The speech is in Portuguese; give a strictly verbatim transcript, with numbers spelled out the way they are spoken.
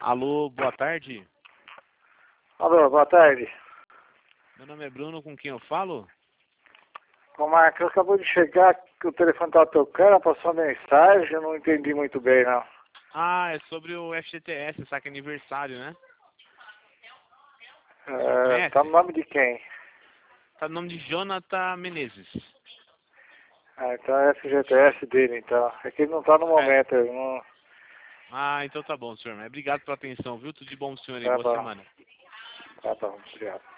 Alô, boa tarde. Alô, boa tarde. Meu nome é Bruno, com quem eu falo? O Marcos acabou de chegar, que o telefone tá tocando, passou uma mensagem, eu não entendi muito bem, não. Ah, é sobre o F G T S, saque aniversário, né? É, Conhece? tá no nome de quem? Tá no nome de Jonathan Menezes. Ah, então é F G T S dele, então. É que ele não tá no momento, ele não... Ah, então tá bom, senhor. Obrigado pela atenção, viu? Tudo de bom pro senhor aí. Tá Boa bom, semana. tá bom, obrigado.